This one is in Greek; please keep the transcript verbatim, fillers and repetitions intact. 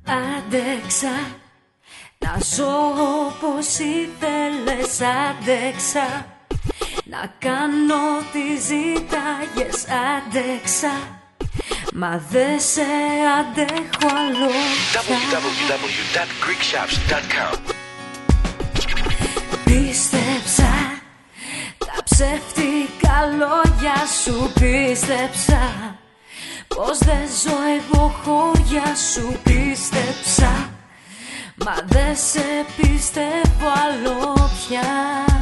Άντεξα να ζω όπως ήθελες, άντεξα να κάνω τι ζήταγες, άντεξα μα δε σε αντέχω άλλο πια. double-u double-u double-u dot greek shops dot com. Πίστεψα τα ψεύτικα λόγια σου, πίστεψα πως δεν ζω εγώ χώρια σου, πίστεψα μα δεν σε πιστεύω άλλο πια.